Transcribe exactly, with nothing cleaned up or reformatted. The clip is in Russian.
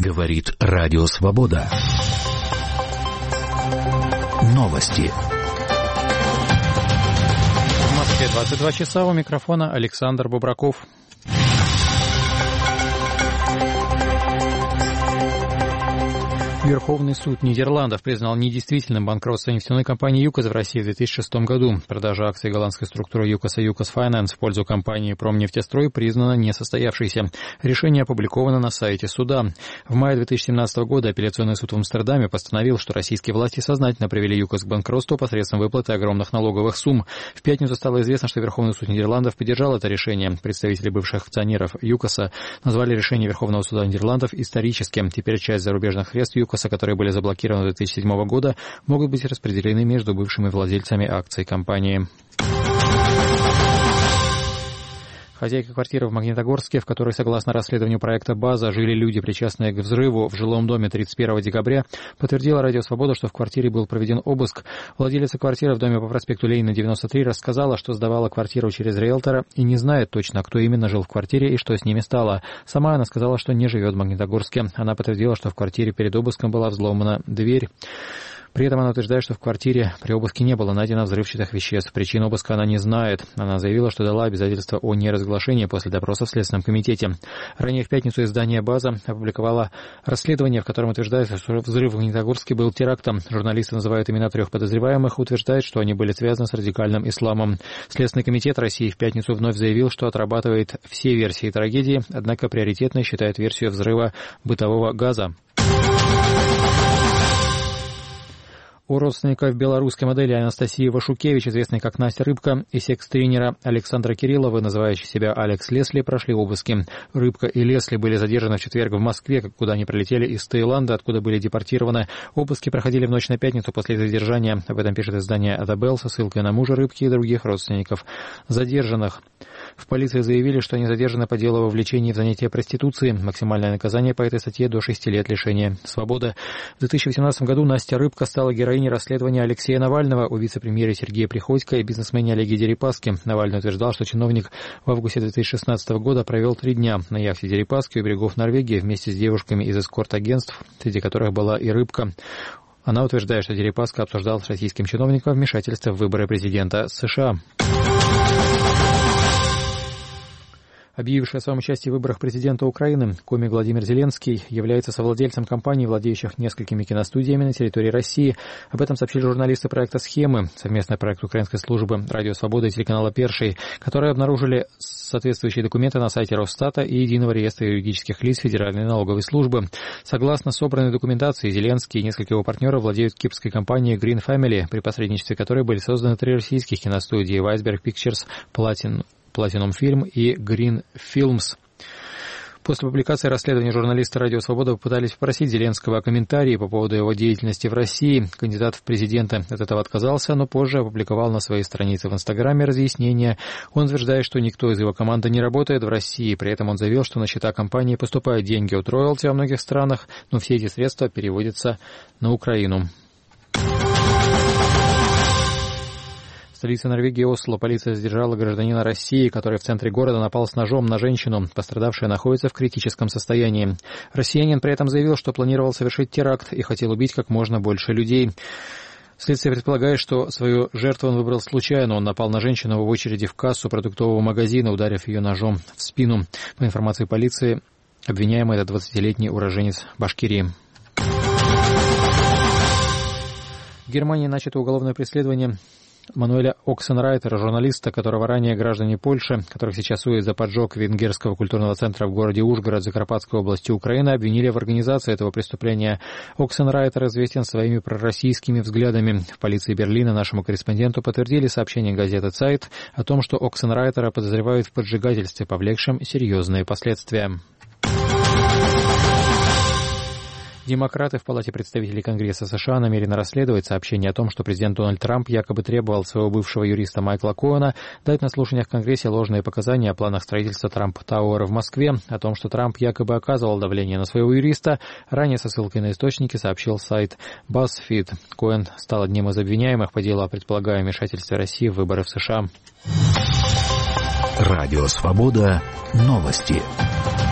Говорит Радио Свобода. Новости. В Москве двадцать два часа. У микрофона Александр Бубраков. Верховный суд Нидерландов признал недействительным банкротство нефтяной компании «ЮКОС» в России в две тысячи шестом году. Продажа акций голландской структуры ЮКОСа «ЮКОС Файнанс» в пользу компании «Промнефтестрой» признана несостоявшейся. Решение опубликовано на сайте суда. В мае две тысячи семнадцатого года апелляционный суд в Амстердаме постановил, что российские власти сознательно привели ЮКОС к банкротству посредством выплаты огромных налоговых сумм. В пятницу стало известно, что Верховный суд Нидерландов поддержал это решение. Представители бывших акционеров ЮКОСа назвали решение Верховного суда Нидерландов историческим. Теперь часть зарубежных средств ЮКОСа, которые были заблокированы с две тысячи седьмого года, могут быть распределены между бывшими владельцами акций компании. Хозяйка квартиры в Магнитогорске, в которой, согласно расследованию проекта «База», жили люди, причастные к взрыву в жилом доме тридцать первого декабря, подтвердила Радио Свобода, что в квартире был проведен обыск. Владелица квартиры в доме по проспекту Ленина, девяносто три, рассказала, что сдавала квартиру через риэлтора и не знает точно, кто именно жил в квартире и что с ними стало. Сама она сказала, что не живет в Магнитогорске. Она подтвердила, что в квартире перед обыском была взломана дверь. При этом она утверждает, что в квартире при обыске не было найдено взрывчатых веществ. Причин обыска она не знает. Она заявила, что дала обязательство о неразглашении после допроса в Следственном комитете. Ранее в пятницу издание «База» опубликовало расследование, в котором утверждается, что взрыв в Магнитогорске был терактом. Журналисты называют имена трех подозреваемых, утверждают, что они были связаны с радикальным исламом. Следственный комитет России в пятницу вновь заявил, что отрабатывает все версии трагедии, однако приоритетной считает версию взрыва бытового газа. У родственников белорусской модели Анастасии Вашукевич, известной как Настя Рыбка, и секс-тренера Александра Кириллова, называющей себя Алекс Лесли, прошли обыски. Рыбка и Лесли были задержаны в четверг в Москве, куда они прилетели из Таиланда, откуда были депортированы. Обыски проходили в ночь на пятницу после задержания. Об этом пишет издание «Адабел» со ссылкой на мужа Рыбки и других родственников задержанных. В полиции заявили, что они задержаны по делу о вовлечении в занятие проституцией. Максимальное наказание по этой статье до шести лет лишения свободы. В две тысячи восемнадцатом году Настя Рыбка стала героиней расследования Алексея Навального у вице-премьера Сергея Приходько и бизнесмена Олега Дерипаски. Навальный утверждал, что чиновник в августе две тысячи шестнадцатого года провел три дня на яхте Дерипаски у берегов Норвегии вместе с девушками из эскорт-агентств, среди которых была и Рыбка. Она утверждает, что Дерипаска обсуждал с российским чиновником вмешательство в выборы президента США. Объявивший о своем участии в выборах президента Украины, комик Владимир Зеленский является совладельцем компаний, владеющих несколькими киностудиями на территории России. Об этом сообщили журналисты проекта «Схемы», совместный проект украинской службы «Радио Свобода» и телеканала «Перший», которые обнаружили соответствующие документы на сайте Росстата и Единого реестра юридических лиц Федеральной налоговой службы. Согласно собранной документации, Зеленский и несколько его партнеров владеют кипрской компанией Green Family, при посредничестве которой были созданы три российских киностудии «Weisberg Pictures», «Platin», Platinum Film и Green Films. После публикации расследования журналисты «Радио Свобода» попытались попросить Зеленского о комментарии по поводу его деятельности в России. Кандидат в президенты от этого отказался, но позже опубликовал на своей странице в Инстаграме разъяснения. Он утверждает, что никто из его команды не работает в России. При этом он заявил, что на счета компании поступают деньги от роялти во многих странах, но все эти средства переводятся на Украину. В столице Норвегии Осло полиция задержала гражданина России, который в центре города напал с ножом на женщину. Пострадавшая находится в критическом состоянии. Россиянин при этом заявил, что планировал совершить теракт и хотел убить как можно больше людей. Следствие предполагает, что свою жертву он выбрал случайно. Он напал на женщину в очереди в кассу продуктового магазина, ударив ее ножом в спину. По информации полиции, обвиняемый — это двадцатилетний уроженец Башкирии. В Германии начато уголовное преследование Мануэля Оксенрайтера, журналиста, которого ранее граждане Польши, которых сейчас судят за поджог венгерского культурного центра в городе Ужгород Закарпатской области Украины, обвинили в организации этого преступления. Оксенрайтер известен своими пророссийскими взглядами. В полиции Берлина нашему корреспонденту подтвердили сообщение газеты «Цайт» о том, что Оксенрайтера подозревают в поджигательстве, повлекшем серьезные последствия. Демократы в Палате представителей Конгресса США намерены расследовать сообщение о том, что президент Дональд Трамп якобы требовал своего бывшего юриста Майкла Коэна дать на слушаниях в Конгрессе ложные показания о планах строительства Трамп-Тауэра в Москве, о том, что Трамп якобы оказывал давление на своего юриста. Ранее со ссылкой на источники сообщил сайт BuzzFeed. Коэн стал одним из обвиняемых по делу о предполагаемом вмешательстве России в выборы в США. Радио Свобода. Новости.